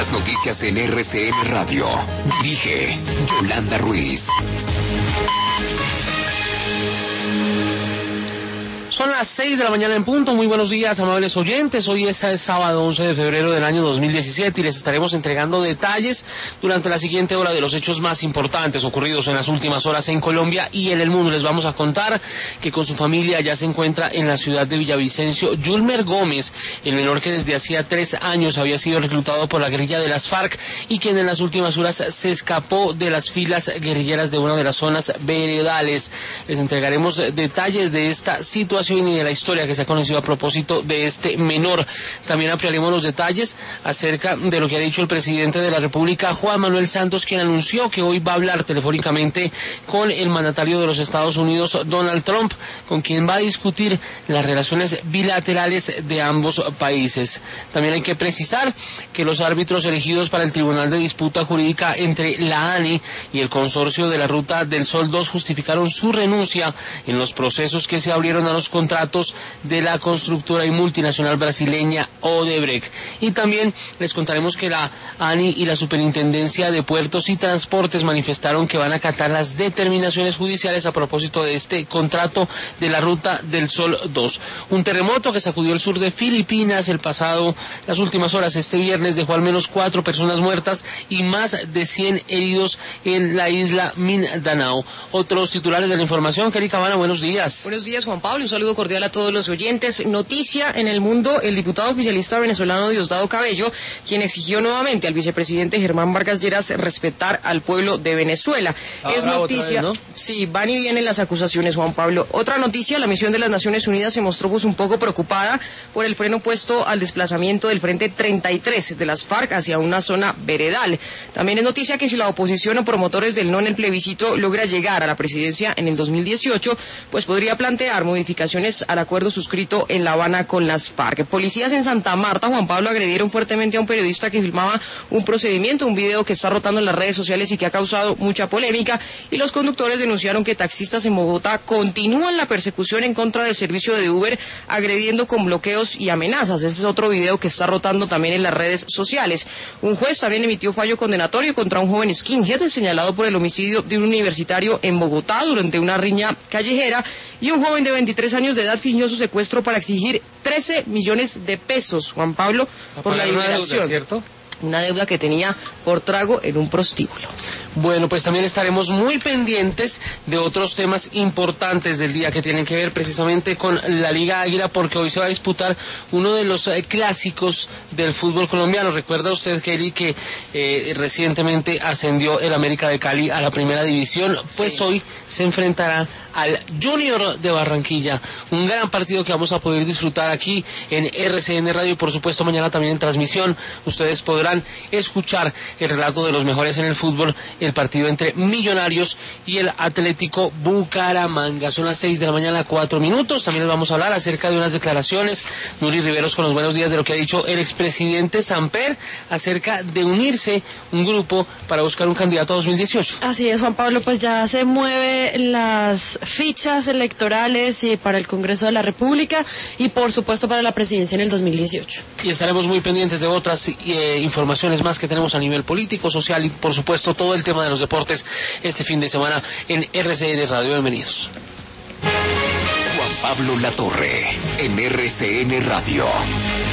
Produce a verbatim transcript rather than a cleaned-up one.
las noticias en R C N Radio. Dirige Yolanda Ruiz. Son las seis de la mañana en punto. Muy buenos días, amables oyentes. Hoy es, es sábado once de febrero del año dos mil diecisiete y les estaremos entregando detalles durante la siguiente hora de los hechos más importantes ocurridos en las últimas horas en Colombia y en el mundo. Les vamos a contar que con su familia ya se encuentra en la ciudad de Villavicencio Yulmer Gómez, el menor que desde hacía tres años había sido reclutado por la guerrilla de las FARC y quien en las últimas horas se escapó de las filas guerrilleras de una de las zonas veredales. Les entregaremos detalles de esta situación y de la historia que se ha conocido a propósito de este menor. También ampliaremos los detalles acerca de lo que ha dicho el presidente de la República, Juan Manuel Santos, quien anunció que hoy va a hablar telefónicamente con el mandatario de los Estados Unidos, Donald Trump, con quien va a discutir las relaciones bilaterales de ambos países. También hay que precisar que los árbitros elegidos para el Tribunal de Disputa Jurídica entre la ANI y el consorcio de la Ruta del Sol dos justificaron su renuncia en los procesos que se abrieron a los contratos de la constructora y multinacional brasileña Odebrecht. Y también les contaremos que la ANI y la Superintendencia de Puertos y Transportes manifestaron que van a acatar las determinaciones judiciales a propósito de este contrato de la Ruta del Sol dos. Un terremoto que sacudió el sur de Filipinas el pasado, las últimas horas, este viernes, dejó al menos cuatro personas muertas y más de cien heridos en la isla Mindanao. Otros titulares de la información. Kelly Cabana, buenos días. Buenos días, Juan Pablo. Un saludo cordial a todos los oyentes. Noticia en el mundo: el diputado oficialista venezolano Diosdado Cabello, quien exigió nuevamente al vicepresidente Germán Vargas Lleras respetar al pueblo de Venezuela. Ahora es noticia, vez, ¿no? Sí, van y vienen las acusaciones, Juan Pablo. Otra noticia: la misión de las Naciones Unidas se mostró pues un poco preocupada por el freno puesto al desplazamiento del Frente treinta y tres de las FARC hacia una zona veredal. También es noticia que si la oposición o promotores del no en el plebiscito logra llegar a la presidencia en el dos mil dieciocho, pues podría plantear modificaciones al acuerdo suscrito en La Habana con las FARC. Policías en Santa Marta, Juan Pablo, agredieron fuertemente a un periodista que filmaba un procedimiento, un video que está rotando en las redes sociales y que ha causado mucha polémica, y los conductores denunciaron que taxistas en Bogotá continúan la persecución en contra del servicio de Uber, agrediendo con bloqueos y amenazas. Ese es otro video que está rotando también en las redes sociales. Un juez también emitió fallo condenatorio contra un joven skinhead señalado por el homicidio de un universitario en Bogotá durante una riña callejera, y un joven de veintitrés años de edad fingió su secuestro para exigir trece millones de pesos, Juan Pablo, por la liberación. Deuda, ¿cierto? Una deuda que tenía por trago en un prostíbulo. Bueno, pues también estaremos muy pendientes de otros temas importantes del día que tienen que ver precisamente con la Liga Águila, porque hoy se va a disputar uno de los eh, clásicos del fútbol colombiano. Recuerda usted, Kelly, que eh, recientemente ascendió el América de Cali a la primera división, pues sí. Hoy se enfrentará al Junior de Barranquilla, un gran partido que vamos a poder disfrutar aquí en R C N Radio, y por supuesto mañana también en transmisión ustedes podrán escuchar el relato de los mejores en el fútbol, el partido entre Millonarios y el Atlético Bucaramanga. Son las seis de la mañana, cuatro minutos. También les vamos a hablar acerca de unas declaraciones, Nuri Riveros con los buenos días, de lo que ha dicho el expresidente Samper acerca de unirse un grupo para buscar un candidato a dos mil dieciocho. Así es, Juan Pablo, pues ya se mueven las fichas electorales y para el Congreso de la República y por supuesto para la presidencia en el dos mil dieciocho. Y estaremos muy pendientes de otras eh, informaciones más que tenemos a nivel político, social y por supuesto todo el tema de los deportes este fin de semana en R C N Radio. Bienvenidos. Juan Pablo Latorre en R C N Radio.